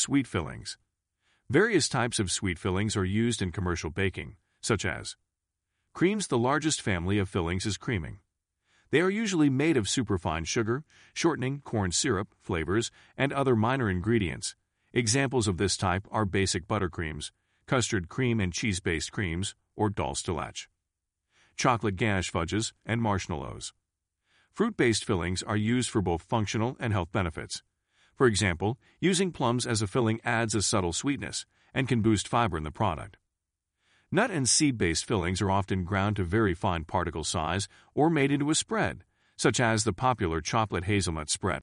sweet fillings. Various types of sweet fillings are used in commercial baking, such as creams. The largest family of fillings is creaming. They are usually made of superfine sugar, shortening, corn syrup, flavors, and other minor ingredients. Examples of this type are basic buttercreams, custard cream and cheese-based creams, or dulce de leche, chocolate ganache fudges, and marshmallows. Fruit-based fillings are used for both functional and health benefits. For example, using plums as a filling adds a subtle sweetness and can boost fiber in the product. Nut and seed-based fillings are often ground to very fine particle size or made into a spread, such as the popular chocolate hazelnut spread.